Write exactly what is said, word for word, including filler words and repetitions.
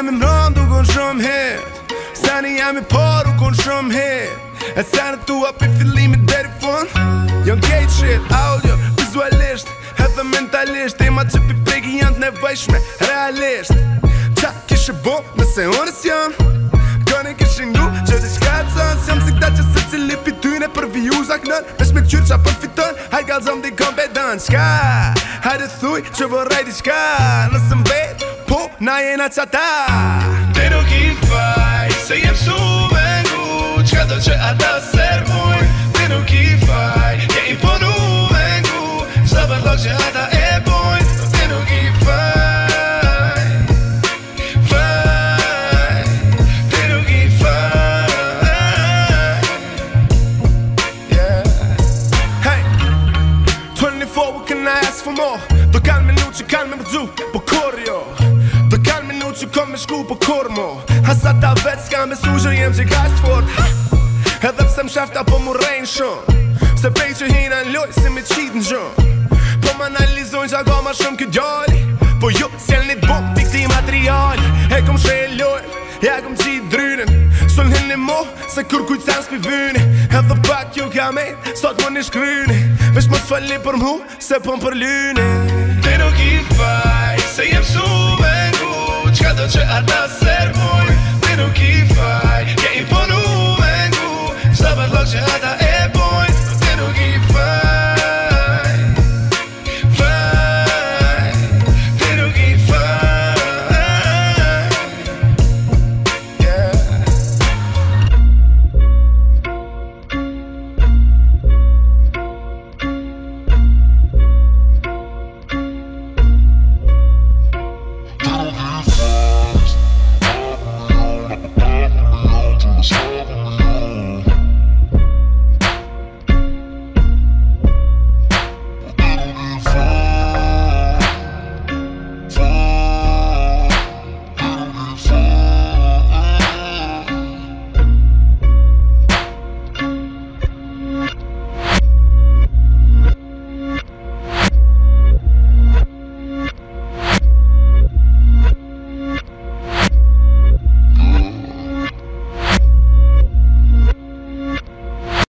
jam i mrëm dukon shumë het. Sani jam i par u kon shumë het. E sanët tua për fillimit deri fund jon gate shit, audio, vizualisht edhe mentalisht. Tema që pi preki janë të nevojshme, realisht. Qa kishe bo nëse unë s'jam Kone kishe ngu që t'i shka të zënë S'jam si këta që se cili pi tyne për vijuza knën Vesh me këqyrë qa përfiton Hajt galzom t'i kompedon Shka, hajde thuj që vorrej t'i shka Nëse m'vet, po, na jena qata Ti nuk i faj, se jem shumë e ngu Qka do që ata servuj Ti nuk i faj, je i ponu e ngu Qda për lok që ata e bojn Ti nuk i faj What can I ask for more? Do kanë minut që kanë me më dzu, po kur jo Do kanë minut që kom me shku, po kur mo Hasa ta vetë s'ka me su që jem që kast fort Edhe pse m'shafta po mu rejnë shumë Se pej që hina n'loj, si me qit në gjëm Po m'analizojnë që ako ma shumë këtë djali Po jo, s'jel një bom, t'i këti materiali E kom shë e loj, ja kom qit drynën Sul hin një mo, se kur kujt sen s'pi vyni Edhe pak ju ka me, sot më një shkryni Vesh mos falli për mhu, se pëm për lyni Ti nuk i faj, se jem shumë e ngu Qka do që ata servuj Ti nuk i faj, je i ponu e ngu Qda për lok që ata e